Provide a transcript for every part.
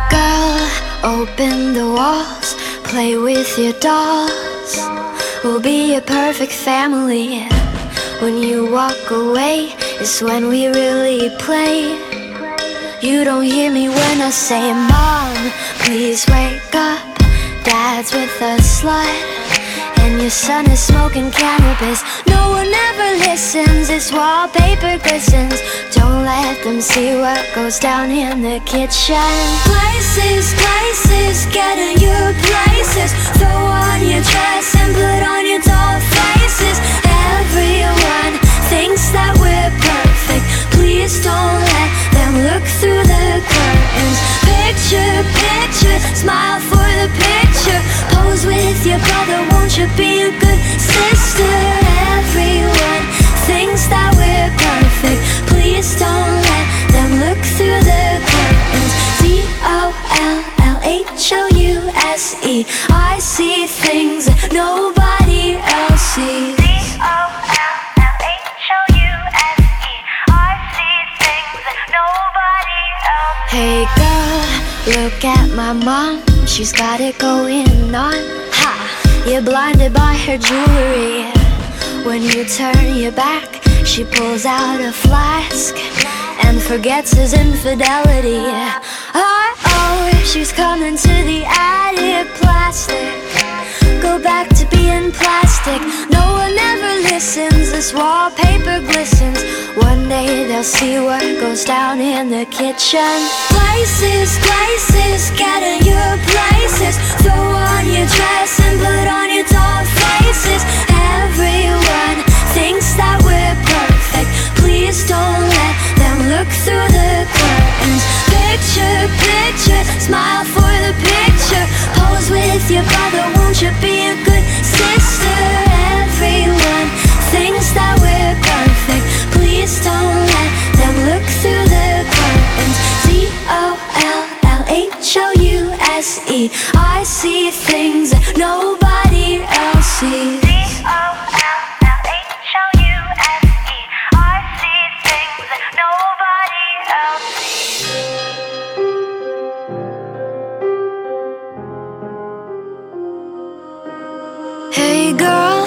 girl, open the walls, play with your dolls. We'll be a perfect family. When you walk away is when we really play. You don't hear me when I say, Mom, please wake up. Dad's with a slut, and your son is smoking cannabis. No one ever listens, this wallpaper glistens. Don't let them see what goes down in the kitchen. Places, places, get in your places. Throw on your dress and put on your doll faces. Everyone thinks that we're perfect. Please don't let them look through the curtains. Picture, picture, smile for the picture. Pose with your brother, won't you be a good sister? Everyone thinks that we're perfect. Please don't let them look through the curtains. DOLLHOUSE. I see things that nobody else sees. Hey girl, look at my mom, she's got it going on. Ha! You're blinded by her jewelry. When you turn your back, she pulls out a flask and forgets his infidelity. Oh, she's coming to the attic. Plastic, go back to being plastic. No one ever listens, this wallpaper glistens. One day they'll see what goes down in the kitchen. Places, places, get in your places. Throw on your dress and put on your doll faces. Everyone thinks that we're perfect. Please don't let them look through the curtains. Picture, picture, smile for the picture. Pose with your brother, won't you be a good sister? Everyone thinks that we're perfect. Please don't let them look through the curtains. DOLLHOUSE. I see things that nobody else sees. Hey girl,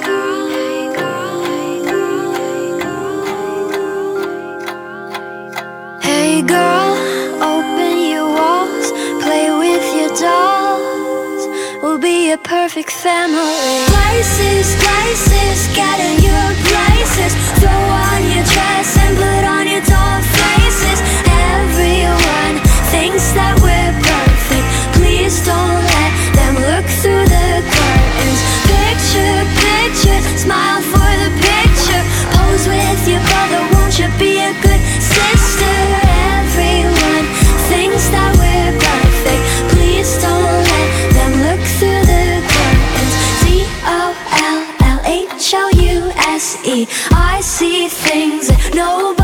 hey girl, open your walls, play with your dolls. We'll be a perfect family. Places, places, get in your places. Throw on your dress and put on your doll faces. Everyone thinks that we're perfect. Please don't let them look through the curtains. Picture, picture, smile for the picture. Pose with your brother, won't you be a good sister? Everyone thinks that we're perfect. Please don't let them look through the curtains. DOLLHOUSE. I see things that nobody